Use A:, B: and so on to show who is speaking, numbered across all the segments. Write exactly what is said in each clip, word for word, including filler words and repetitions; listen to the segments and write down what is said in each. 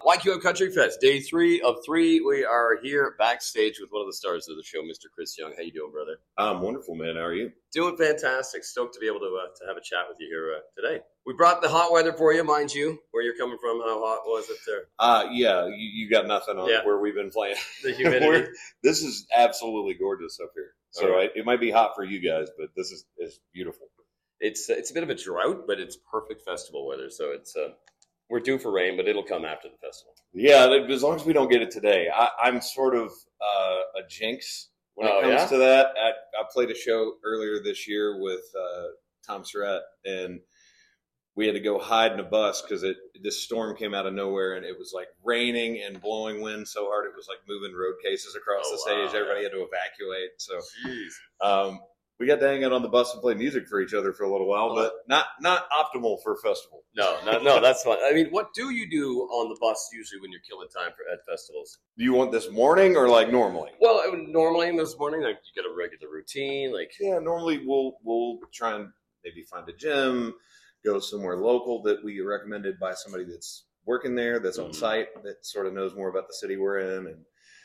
A: Y Q M Country Fest, day three of three. We are here backstage with one of the stars of the show, Mister Chris Young. How you doing, brother?
B: I'm wonderful, man. How are you?
A: Doing fantastic. Stoked to be able to uh, to have a chat with you here uh, today. We brought the hot weather for you, mind you. Where you're coming from, how hot was it there?
B: Uh, yeah, you, you got nothing on
A: Yeah.
B: where we've been playing.
A: The humidity.
B: This is absolutely gorgeous up here. So
A: Right.
B: I, it might be hot for you guys, but this is, is beautiful.
A: It's uh, it's a bit of a drought, but it's perfect festival weather. So it's uh, we're due for rain, but it'll come after the festival.
B: Yeah, as long as we don't get it today. I, I'm sort of uh, a jinx when
A: Oh,
B: it comes
A: yeah?
B: to that. I, I played a show earlier this year with uh, Tom Surratt, and we had to go hide in a bus because it this storm came out of nowhere, and it was like raining and blowing wind so hard it was like moving road cases across
A: Oh,
B: the stage.
A: wow.
B: Everybody had to evacuate. So
A: Jeez.
B: um, we got to hang out on the bus and play music for each other for a little while, but not not optimal for a festival.
A: No, no, no, that's fine. I mean, what do you do on the bus usually when you're killing time for at festivals?
B: Do you want this morning or like normally?
A: Well, I would- normally in this morning, like you got a regular routine, like
B: Yeah, normally we'll we'll try and maybe find a gym, go somewhere local that we recommended by somebody that's working there, that's on
A: Mhm.
B: site, that sort of knows more about the city we're in, and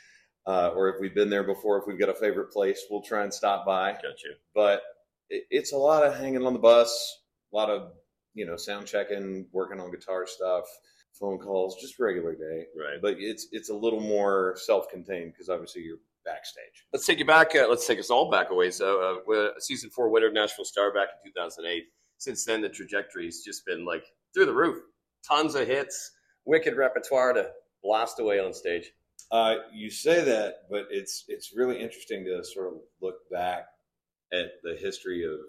B: uh, or if we've been there before, if we've got a favorite place, we'll try and stop by.
A: got you.
B: But it, it's a lot of hanging on the bus, a lot of you know sound checking, working on guitar stuff, phone calls, just regular day.
A: Right.
B: But it's it's a little more self-contained because obviously you're backstage.
A: Let's take you back. Uh, let's take us all back away. So, uh, we're season four winner, Nashville Star, back in two thousand eight. Since then, the trajectory's just been like through the roof. Tons of hits, wicked repertoire to blast away on stage.
B: Uh, you say that, but it's it's really interesting to sort of look back at the history of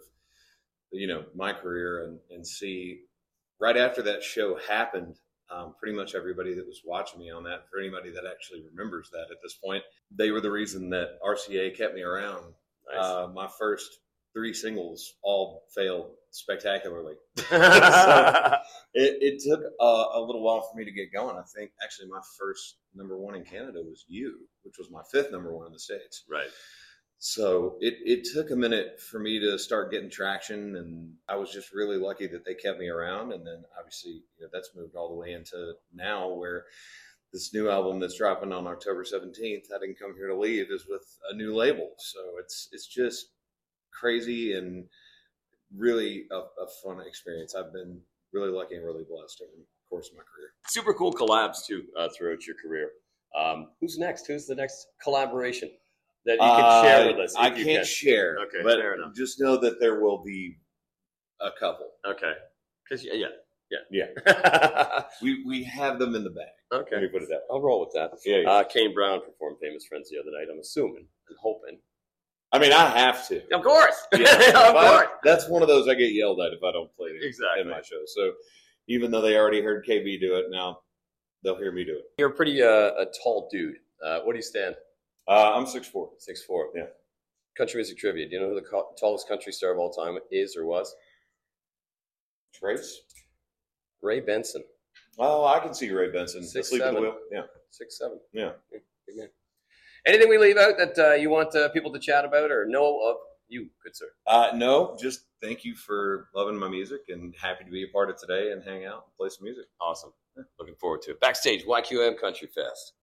B: you know my career and, and see right after that show happened. Um, pretty much everybody that was watching me on that, for anybody that actually remembers that at this point, they were the reason that R C A kept me around.
A: Nice.
B: Uh, my first three singles all failed spectacularly.
A: Uh,
B: It, it took a, a little while for me to get going. I think actually my first number one in Canada was You, which was my fifth number one in the States.
A: right.
B: So it, it took a minute for me to start getting traction, and I was just really lucky that they kept me around. And then obviously you know, that's moved all the way into now where this new album that's dropping on October seventeenth, I Didn't Come Here to Leave, is with a new label. So it's it's just crazy and really a, a fun experience. I've been really lucky and really blessed over the course of my career.
A: Super cool collabs too uh, throughout your career. Um, who's next? Who's the next collaboration that you can share with us?
B: Uh, I
A: if you
B: can't
A: can?
B: share,
A: Okay,
B: but
A: fair enough.
B: just know that there will be a couple.
A: Okay, because yeah, yeah,
B: Yeah,
A: yeah.
B: we we have them in the bag.
A: Okay,
B: Let me put it that way.
A: I'll roll with that.
B: Yeah, yeah.
A: Uh, Kane Brown performed "Famous Friends" the other night. I'm assuming and hoping.
B: I mean, I have to.
A: Of course,
B: Yeah,
A: of
B: If I-
A: course.
B: that's one of those I get yelled at if I don't play it
A: Exactly.
B: in my show. So even though they already heard K B do it, now they'll hear me do it.
A: You're a pretty uh, a tall dude. Uh, what do you stand?
B: Uh, I'm six four.
A: Six four.
B: Yeah.
A: Country music trivia. Do you know who the co- tallest country star of all time is or was?
B: Trace?
A: Ray Benson.
B: Oh, I can see Ray Benson.
A: Six,
B: Asleep at
A: seven.
B: the wheel. Yeah.
A: Six seven.
B: Yeah.
A: Big man. Anything we leave out that uh, you want uh, people to chat about or know of you, good sir?
B: Uh, no, just thank you for loving my music and happy to be a part of today and hang out and play some music.
A: Awesome. Looking forward to it. Backstage, Y Q M Country Fest.